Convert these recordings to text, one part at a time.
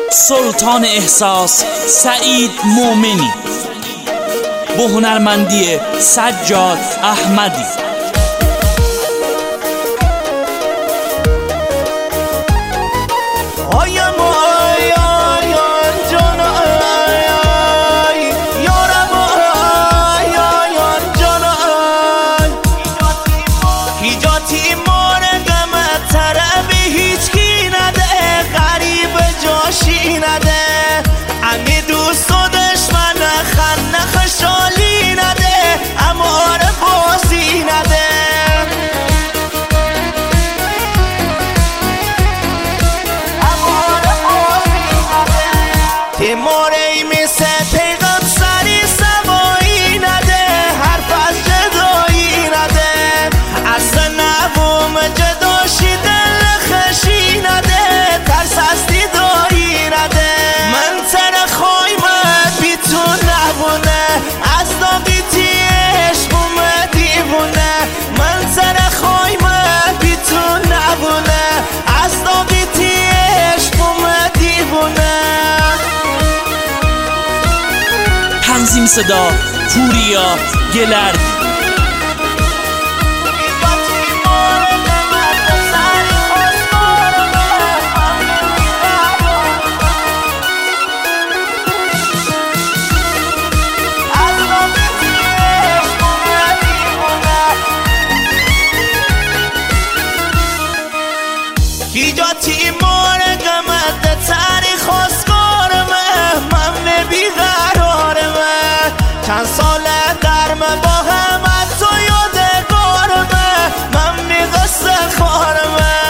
سلطان احساس سعید مومنی با هنرمندی سجاد احمدی. تیموری مثل پیغام سری سوایی نده، حرف از جدایی نده، اصلا نبوم جداشی دل خشی نده، ترس از دیدایی نده. من سر خواهیمت بی تو نبونه، از داغیتی عشقم دیوونه. من سر خواهیمت بی تو نبونه، از داغیتی عشقم دیوونه. تنظیم صدا پوریا گلردی. کیجا تیمار قمت تاریخ خواستگارمه، من بیقرارمه، چند ساله درم با همت تو یادگارمه، من میقصه خارمه.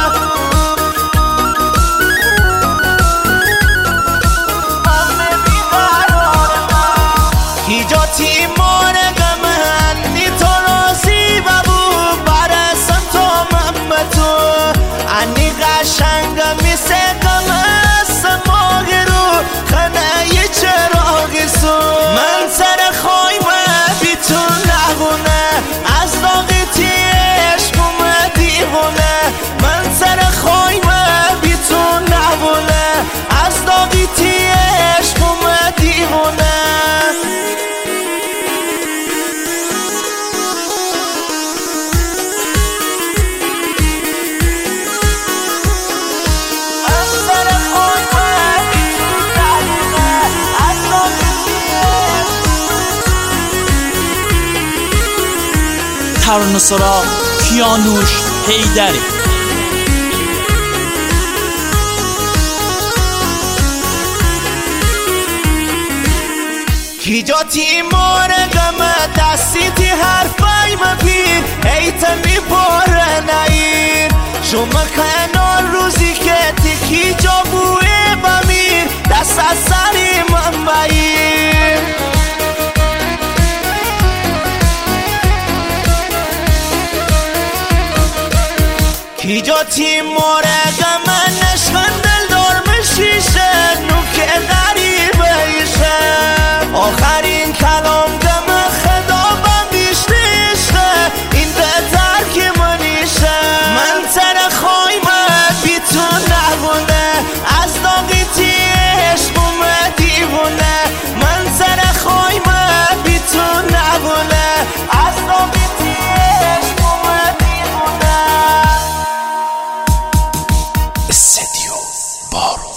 من بیقرارمه کیجا تیمار قمت نی تو رازی ببو برسم تو من تو انی قشنگ میسه قمت ماغی رو خنه یه چراغی سو. من سر خواهیمت بی تو نبونه، از داغیتی عشقم دیوونه. من سر خواهیمت بی تو نبونه، از داغیتی عشقم دیوونه. ترانه‌سرا کیانوش حیدری. کیجا تیمار قمت دستیتی حرفای مپیر، ایتا میپاره نیر شما کنار روزی که تی کیجا بوی بمیر، دست از سری من بگیر. کیجا تیمار قمت نشخن دل دار مشیشه، نوکه غریبه ایشه، آخرین کلام دم خدابم بیشتیشه، این بهتر که منیشه. من سر خواهیمت بی تو نبونه، از داغیتی عشقم دیوونه. من سر خواهیمت بی تو نبونه، از داغیتی عشقم دیوونه. استدیو بارو.